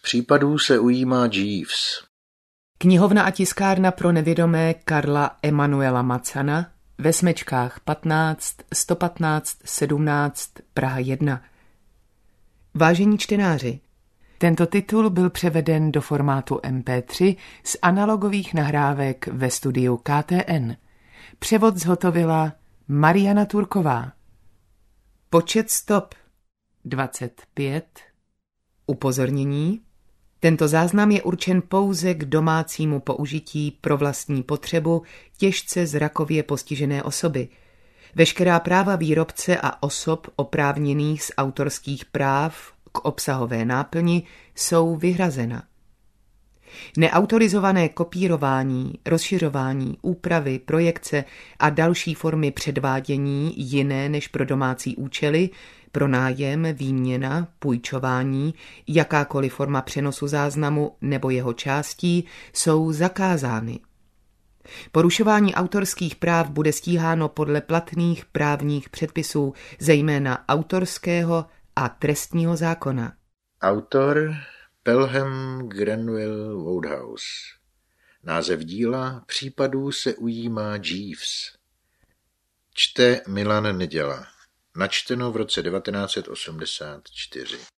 Případů se ujímá Jeeves. Knihovna a tiskárna pro nevědomé Karla Emanuela Macana ve Smečkách 15 115 17 Praha 1. Vážení čtenáři, tento titul byl převeden do formátu MP3 z analogových nahrávek ve studiu KTN. Převod zhotovila Mariana Turková. Počet stop 25. Upozornění. Tento záznam je určen pouze k domácímu použití pro vlastní potřebu těžce zrakově postižené osoby. Veškerá práva výrobce a osob oprávněných z autorských práv k obsahové náplni jsou vyhrazena. Neautorizované kopírování, rozšiřování, úpravy, projekce a další formy předvádění jiné než pro domácí účely, pronájem, výměna, půjčování, jakákoliv forma přenosu záznamu nebo jeho částí jsou zakázány. Porušování autorských práv bude stíháno podle platných právních předpisů, zejména autorského a trestního zákona. Autor Pelham Granville Wodehouse. Název díla Případů se ujímá Jeeves. Čte Milan Neděla. Načteno v roce 1984.